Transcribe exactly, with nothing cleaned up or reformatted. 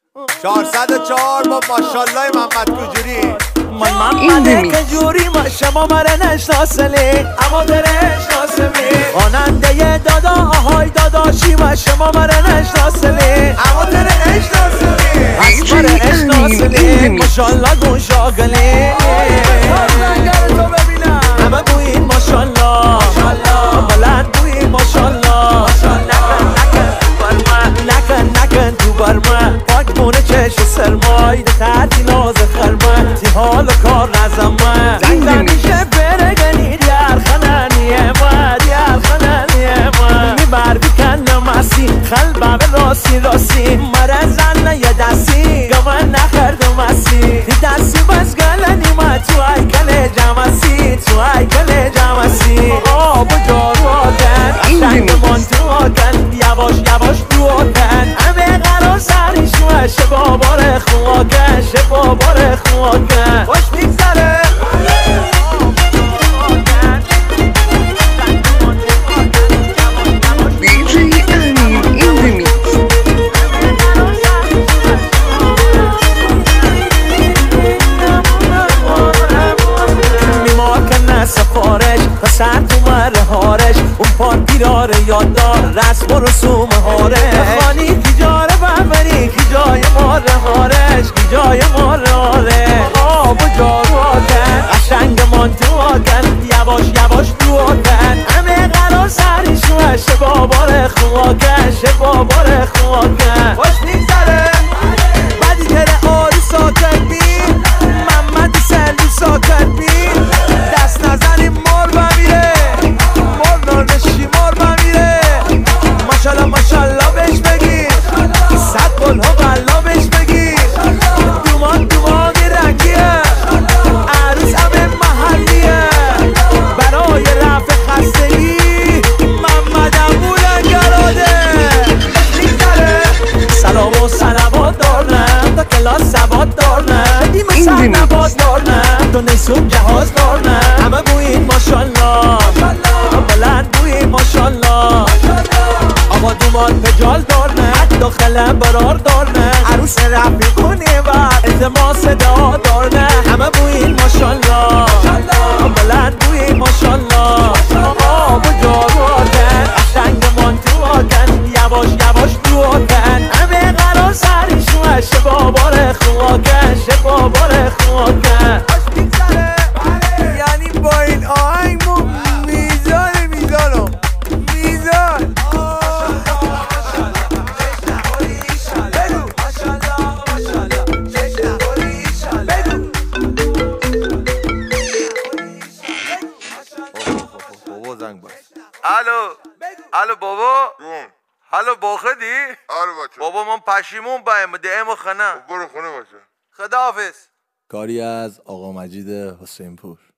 چهارصد و چهار با ماشالله محمد کجوری من محمد کجوری ما شما مره نشناسلی اما داره نشناسلی خواننده دادا آهای داداشی ما شما مره نشناسلی اما داره نشناسلی از مره نشناسلی ماشالله گون شاگلی همه بوین ماشالله بلند بوین ماشالله نکن نکن تو برمه پاک مونه چش سرمای ده تردی ناز خرمه تی حال و کار نزمه زنگ زنیشه برگنی دیار خنانیه ما دیار خنانیه ما می بر بیکن نماسی خلبه به راسی راسی مره زن یه دستی گمه نخردم اسی تی دستی بس گلنی ما تو ایکل جمعسی تو ایکل جمعسی آب و جارو آدن قشنگ من تو آکن یواش یواش تو آکن همه قرار سریش وشه بابار خواکن شه بابار خواکن خوش میگذره سفارش پسر تو مره هارش اون پارتی داره یاد دار رسم و رسوم هاره خانی کی جاره ببری کی جای ماره هارش کی جای ماره هاره آب و جارو آکن قشنگ من تو آکن یواش یواش تو آکن همه قرار سریش وشه بابار خواکن شه بابار خواکن خوش میگذره بدی تره آری ساکت بین محمد سلو ساکت بین دست نزنیم مار بمیره مار نارنشی مار بمیره ماشالله ماشالله بهش بگیر صد قل ها بلا بهش بگیر دومان دومانی رنگیه عروس همه محلیه برای رفع خستگی محمد امو لنگراده سلام و سلامات دارنم تا کلاس سواد دارنم دیمه سر نباد دارنم تو نیسون جهاز دارنم همه بوین ماشالله بلند بوین ماشالله آقا دومان پجال دارنم حتی خلم برار دارنم عروس رفی کنی و التماس صدا دارنم همه بوین ماشالله بلند بوین ماشالله آب و جارو آکن قشنگ من تو آکن یواش یواش تو آکن همه قرار سریش وشه بابار خواکن شه بابار خواکن یعنی با این آهنگ ما میزان میزانم میزان بابا زنگ باز الو الو بابا الو باخدی؟ آره بچه بابا من پشیمون بایم دیم خانه برو خونه باشه خداحافظ کاری از آقا مجید حسین پور.